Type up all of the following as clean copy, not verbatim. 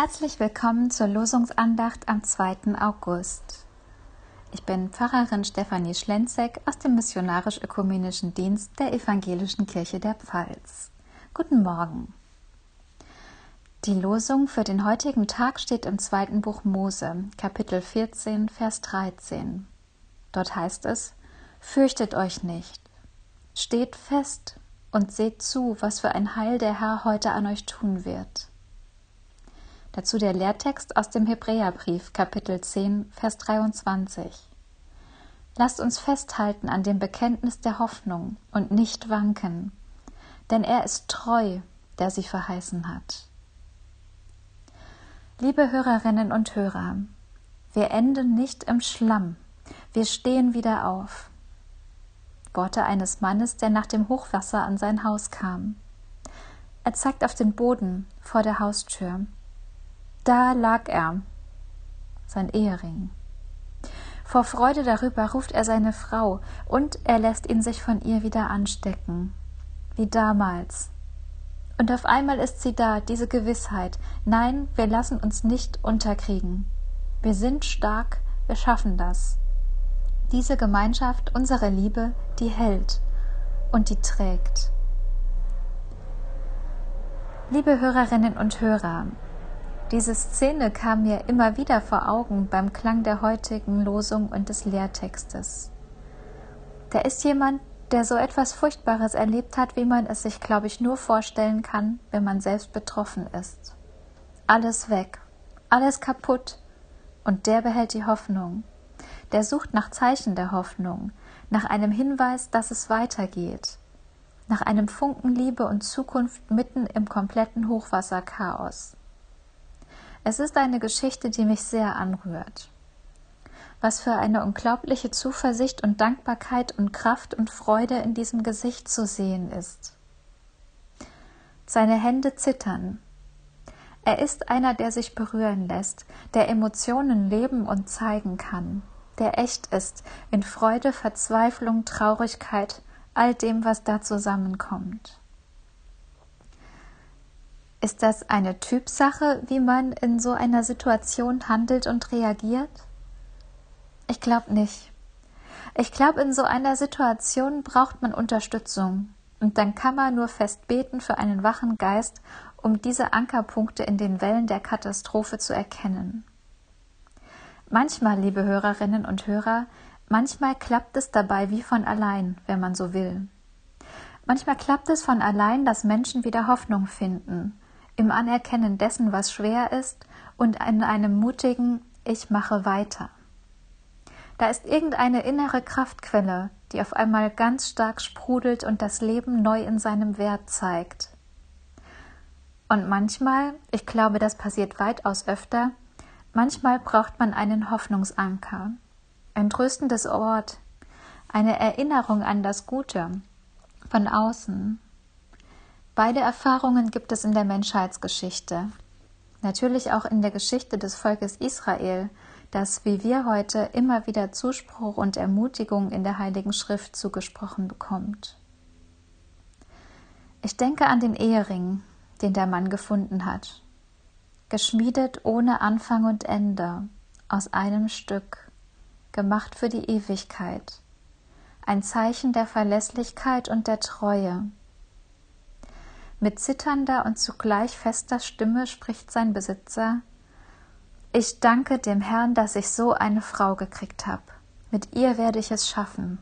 Herzlich willkommen zur Losungsandacht am 2. August. Ich bin Pfarrerin Stefanie Schlenzek aus dem Missionarisch-Ökumenischen Dienst der Evangelischen Kirche der Pfalz. Guten Morgen. Die Losung für den heutigen Tag steht im 2. Buch Mose, Kapitel 14, Vers 13. Dort heißt es: Fürchtet euch nicht, steht fest und seht zu, was für ein Heil der Herr heute an euch tun wird. Dazu der Lehrtext aus dem Hebräerbrief, Kapitel 10, Vers 23. Lasst uns festhalten an dem Bekenntnis der Hoffnung und nicht wanken, denn er ist treu, der sie verheißen hat. Liebe Hörerinnen und Hörer, wir enden nicht im Schlamm, wir stehen wieder auf. Worte eines Mannes, der nach dem Hochwasser an sein Haus kam. Er zeigt auf den Boden vor der Haustür. Da lag er, sein Ehering. Vor Freude darüber ruft er seine Frau und er lässt ihn sich von ihr wieder anstecken, wie damals. Und auf einmal ist sie da, diese Gewissheit: Nein, wir lassen uns nicht unterkriegen. Wir sind stark, wir schaffen das. Diese Gemeinschaft, unsere Liebe, die hält und die trägt. Liebe Hörerinnen und Hörer, diese Szene kam mir immer wieder vor Augen beim Klang der heutigen Losung und des Lehrtextes. Da ist jemand, der so etwas Furchtbares erlebt hat, wie man es sich, glaube ich, nur vorstellen kann, wenn man selbst betroffen ist. Alles weg, alles kaputt, und der behält die Hoffnung. Der sucht nach Zeichen der Hoffnung, nach einem Hinweis, dass es weitergeht, nach einem Funken Liebe und Zukunft mitten im kompletten Hochwasserchaos. Es ist eine Geschichte, die mich sehr anrührt. Was für eine unglaubliche Zuversicht und Dankbarkeit und Kraft und Freude in diesem Gesicht zu sehen ist. Seine Hände zittern. Er ist einer, der sich berühren lässt, der Emotionen leben und zeigen kann, der echt ist, in Freude, Verzweiflung, Traurigkeit, all dem, was da zusammenkommt. Ist das eine Typsache, wie man in so einer Situation handelt und reagiert? Ich glaube nicht. Ich glaube, in so einer Situation braucht man Unterstützung. Und dann kann man nur fest beten für einen wachen Geist, um diese Ankerpunkte in den Wellen der Katastrophe zu erkennen. Manchmal, liebe Hörerinnen und Hörer, manchmal klappt es dabei wie von allein, wenn man so will. Manchmal klappt es von allein, dass Menschen wieder Hoffnung finden, im Anerkennen dessen, was schwer ist, und in einem mutigen Ich mache weiter. Da ist irgendeine innere Kraftquelle, die auf einmal ganz stark sprudelt und das Leben neu in seinem Wert zeigt. Und manchmal, ich glaube, das passiert weitaus öfter, manchmal braucht man einen Hoffnungsanker, ein tröstendes Wort, eine Erinnerung an das Gute von außen. Beide Erfahrungen gibt es in der Menschheitsgeschichte. Natürlich auch in der Geschichte des Volkes Israel, das wie wir heute immer wieder Zuspruch und Ermutigung in der Heiligen Schrift zugesprochen bekommt. Ich denke an den Ehering, den der Mann gefunden hat. Geschmiedet ohne Anfang und Ende, aus einem Stück, gemacht für die Ewigkeit. Ein Zeichen der Verlässlichkeit und der Treue. Mit zitternder und zugleich fester Stimme spricht sein Besitzer: Ich danke dem Herrn, dass ich so eine Frau gekriegt habe. Mit ihr werde ich es schaffen.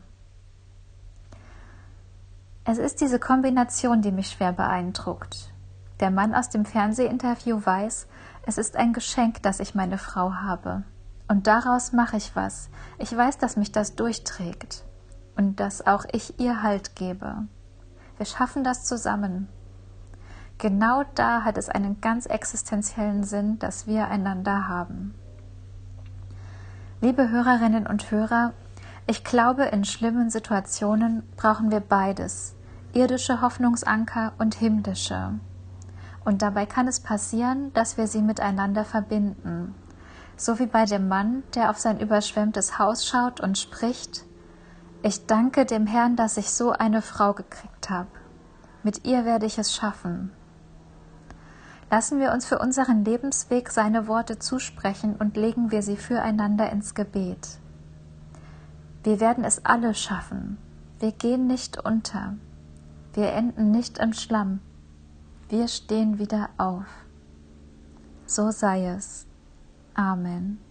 Es ist diese Kombination, die mich schwer beeindruckt. Der Mann aus dem Fernsehinterview weiß, es ist ein Geschenk, dass ich meine Frau habe. Und daraus mache ich was. Ich weiß, dass mich das durchträgt. Und dass auch ich ihr Halt gebe. Wir schaffen das zusammen. Genau da hat es einen ganz existenziellen Sinn, dass wir einander haben. Liebe Hörerinnen und Hörer, ich glaube, in schlimmen Situationen brauchen wir beides, irdische Hoffnungsanker und himmlische. Und dabei kann es passieren, dass wir sie miteinander verbinden. So wie bei dem Mann, der auf sein überschwemmtes Haus schaut und spricht: Ich danke dem Herrn, dass ich so eine Frau gekriegt habe. Mit ihr werde ich es schaffen. Lassen wir uns für unseren Lebensweg seine Worte zusprechen und legen wir sie füreinander ins Gebet. Wir werden es alle schaffen. Wir gehen nicht unter. Wir enden nicht im Schlamm. Wir stehen wieder auf. So sei es. Amen.